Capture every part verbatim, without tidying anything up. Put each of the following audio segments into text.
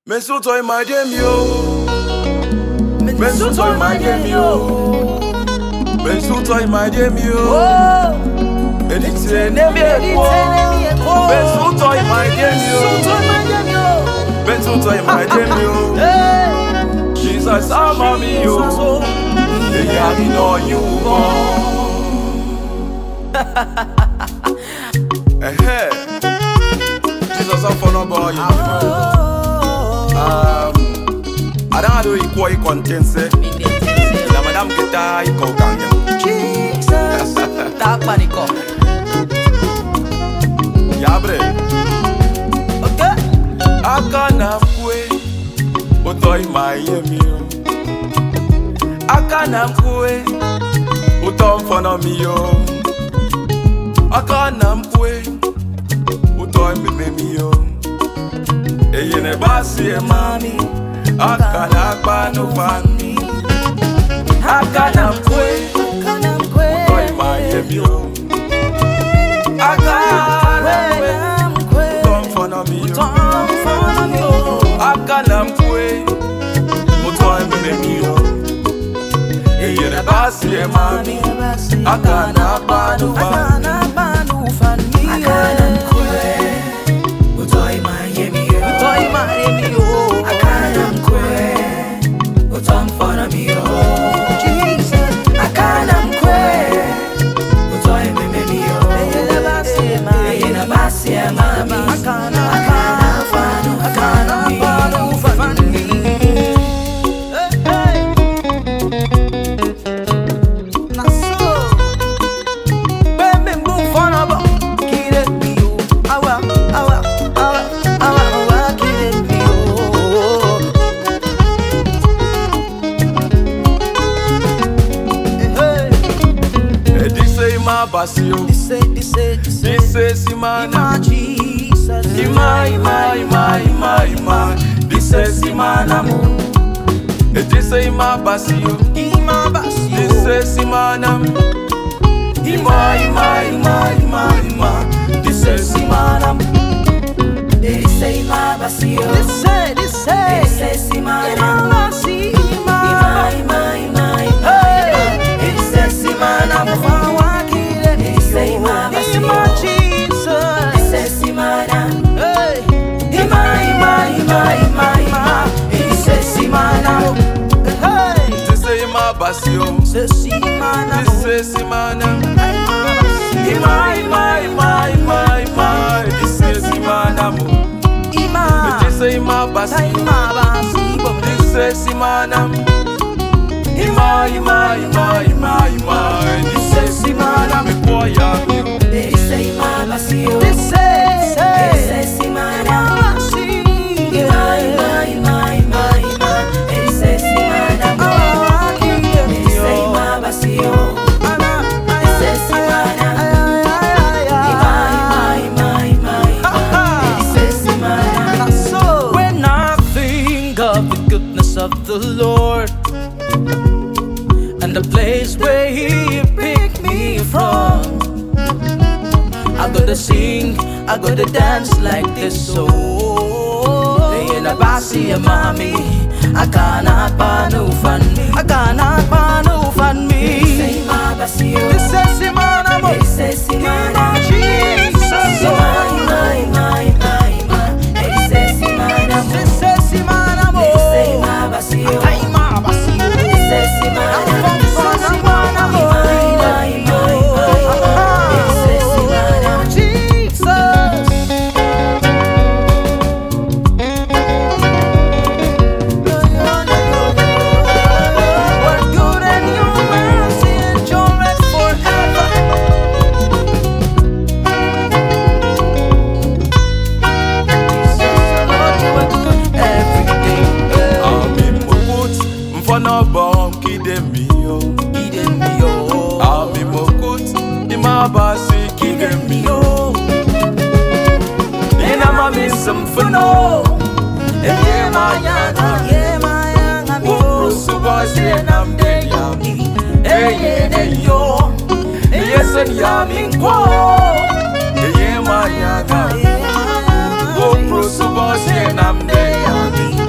Men so toy my dem yo. Men so toy my dem yo. Men so toy my dem yo. Edite ne mi eko. Men so toy my dem yo. Men so toy my dem yo. Jesus ama mi yo. They are in all you want. Eh Jesus am for no boy. Um, I don't know if you content say. La madame kita iko kanga. Jesus, tak paniko. Yabre. Okay. Akana kwe, utoi Miami. Akana kwe, utom fono miyo. Akana kwe, utoi bebe miyo. Eye ne basi e mami, akana panu fami. Akana kwe, utoi Miami. Akana kwe, utom fono miyo. Akana kwe, utoi bebe miyo. Eye ne basi e mami, akana panu fami. Akana kwe, utoi Miami. Utoi Miami, oh. Akana kwe, utom fono mi, oh. Jesus, akana kwe, utoi Miami, oh. Eye na basi e mami, akana fano, akana fano, fano mi. Hey, na so, baby, move fono ba, kire mi, oh. Awa, awa, awa, awa, awa, kire mi, oh. Hey, E di say ma basi yo. this say, this say, this say, Di say si mana. Ima Jesus, Ima, ima, ima, ima, ima. Di say si mana mo. E di say ma basi yo. Ima basi, Di oh. say si mana. Ima, ima, ima, ima, ima. Di say si mana. They say my basio. This say, this say, they say si mana. Basi, ima, ima, ima, ima. Hey, they say si mana. Mufawakile. They say my basio. Ima Jesus. They say si mana. Hey, ima, ima, ima, ima, ima. They say si mana. Hey, Di say ma basi yo. say si mana. Di say si mana. Ima, ima, ima, ima, ima. Di say si mana mo. Ima, Di say ma basi yo. ima basi, bo. Di say si mana. Ima, ima, ima, ima, ima. Di say si mana me boy ya mi. They say my basio. They say, they say si mana. Ima, ima, ima, ima, ima. They say si mana. They say my basio. They say si mana. Ima, ima, ima, ima, ima. They say si mana. When I think of the goodness of the Lord and the place where He picked me from, I gotta sing, I gotta dance like this. So, they in a basi a mami, I cannot panu fan me, I cannot panu fan me. They say my basi, this is si mana mo, this is si mana, Jesus, my, my, my, my, my. This is si mana mo, this is si mana mo. They say my basi, ay my basi, this is si mana, this is si mana mo, my, my, my, my. This is si mana, Jesus. What good and your mercy endureth forever. Jesus, Lord, you are good every day. Ami mokut mfana bonki de mi yo. Ide mi yo, Ami mokut ima basi ki de mi yo. Ina mami samfuno. Eye manyana. yeah, my young Uru subasi nam de yami. Eye de yo. Eye sen yami kwa. Eye manyana. Uru subasi nam de yami.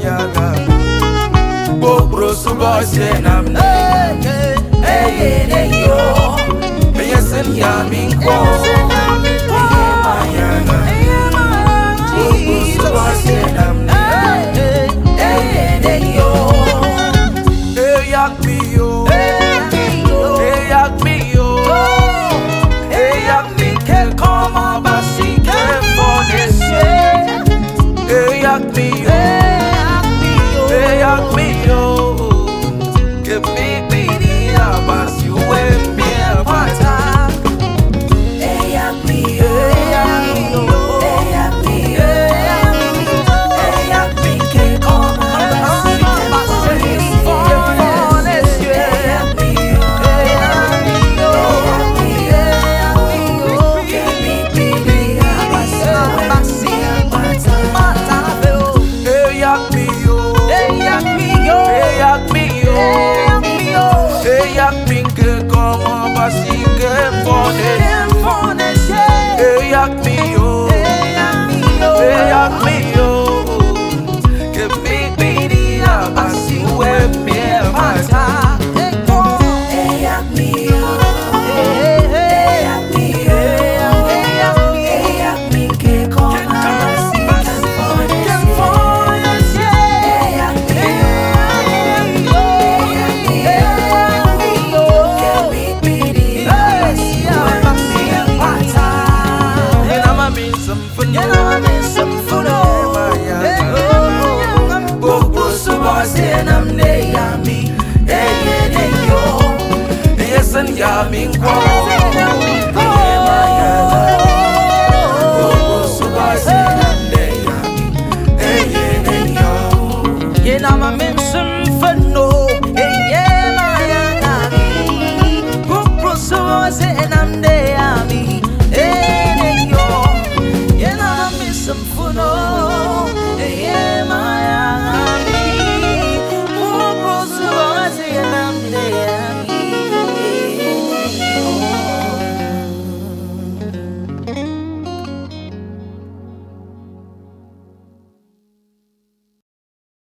yaga. Bobro suba se nam ne. Hey hey yo. Yes and yamin ko. Hey my yaga. Bobro suba se nam ne. Hey hey yo. Hey yak me yo. Hey yak me yo. Hey yak me ke koma basi ke fonese. Hey yak me yo. Hey yak me yo. Give me pity abas you and me apata. Hey yak me yo. Hey yak me yo. Hey yak me ke koma basi ke fonese. Hey yak me yo. Hey yak me yo. Give me pity abas you and me apata. Hey yak me yo. Hey yak me yo. Hey yak me yo. Hey yak me ke koma basi ke fonese. Hey yak me yo. Hey yak me yo. Give me pity abas you and me apata. Hey yak me yo. Hey yak me yo. Hey yak me ke koma basi ke fonese. Hey yak me yo. Hey yak me yo. Give me pity abas you and me apata. You know I mean some fun. You know I miss some food, oh. Bobro suba se nam ne yami. Hey hey hey yo. Yes and yamin ko. Hey my yaga. Bobro suba se nam ne yami. Hey hey hey yo. You know I miss some fun, oh. Hey yeah my yaga. Bobro suba se nam ne yami. Hey hey yo. You know I miss some fun, oh.